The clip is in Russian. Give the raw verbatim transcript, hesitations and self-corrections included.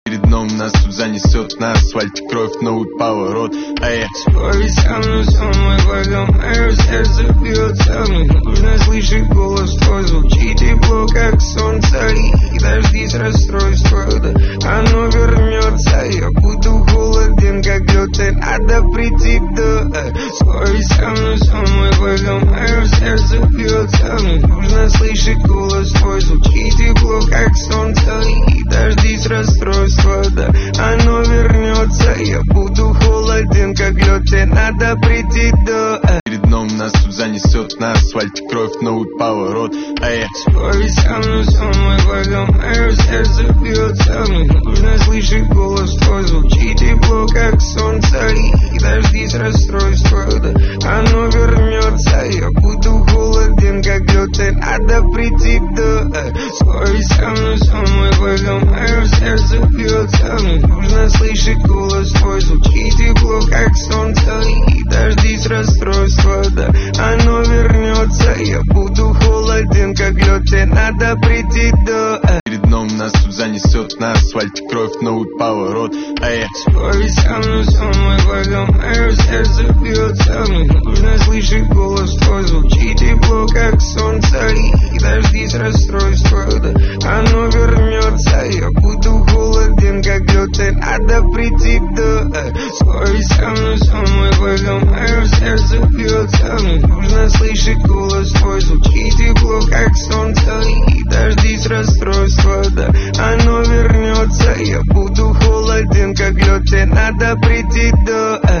Перед дном нас тут занесет на асфальте кровь, новый поворот. А я спорю со мной, со мной вдвоем, мое сердце бьется. Мне нужно слышать голос твой, звучит тепло, как солнце. И дождись расстройства, да оно вернется. Я буду холоден, как лед, и надо прийти до. Спорю со мной, со мной вдвоем, мое сердце бьется. Мне нужно слышать голос твой, звучит тепло, как солнце. И дождись расстройства, да оно вернется. Я буду холоден, как лед, и надо прийти до. Перед дном нас тут занесет на асфальте кровь, новый поворот. А я спорю со мной, со мной вдвоем, мое сердце бьется. Мне нужно слышать голос твой, звучит тепло, как солнце. И дождись расстройства, да оно вернется. Я буду холоден, как лед, и надо прийти до. Спорю со мной, со мной вдвоем, мое сердце бьется. Мне нужно слышать голос твой, звучит тепло, как солнце. И дождись расстройства, да оно вернется. Я буду холоден, как лед, и надо прийти до. Перед дном нас тут занесет на асфальте кровь, новый поворот. А я спорю со мной, со мной вдвоем, мое сердце бьется. Мне нужно слышать голос твой, звучит тепло, как солнце. И дождись расстройства, да оно вернется. Я буду холоден, как лед, и надо прийти до. Спорю со мной, со мной вдвоем, мое сердце бьется. Мне нужно слышать голос твой, звучит тепло, как солнце. И дождись расстройства, да оно вернется. Я буду холоден, как лед, и надо прийти до.